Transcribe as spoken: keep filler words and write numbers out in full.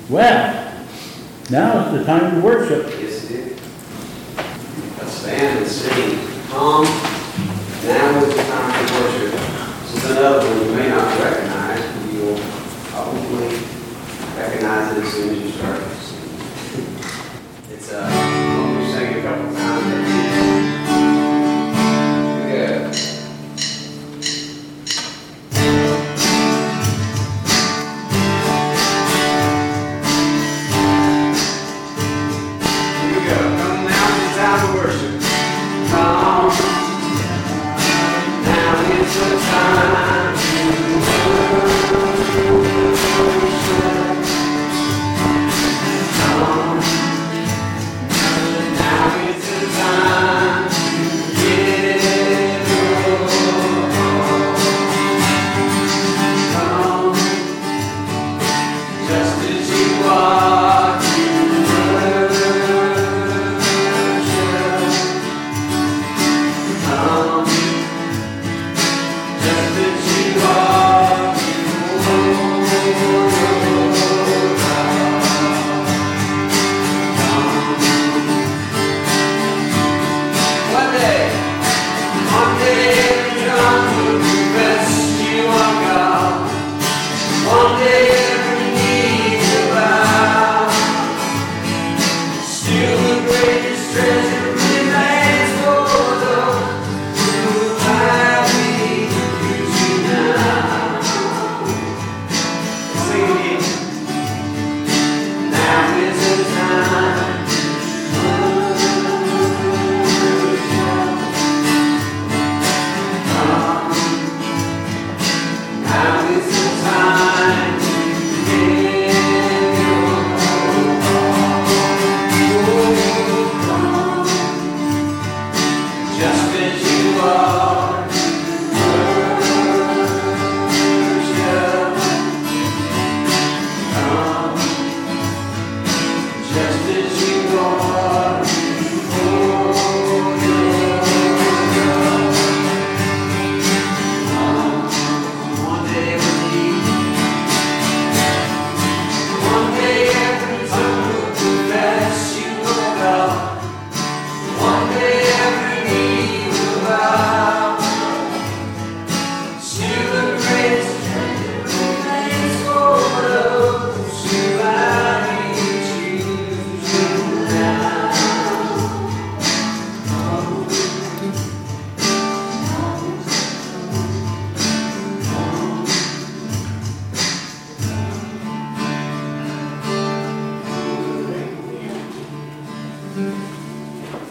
Well, now is the time to worship. Yes, it is. Let's stand and sing. Come, now is the time to worship. This is another one you may not recognize, but you'll probably recognize it as soon as you start to sing. It's uh, one we sing a couple times. Good. Mm-hmm.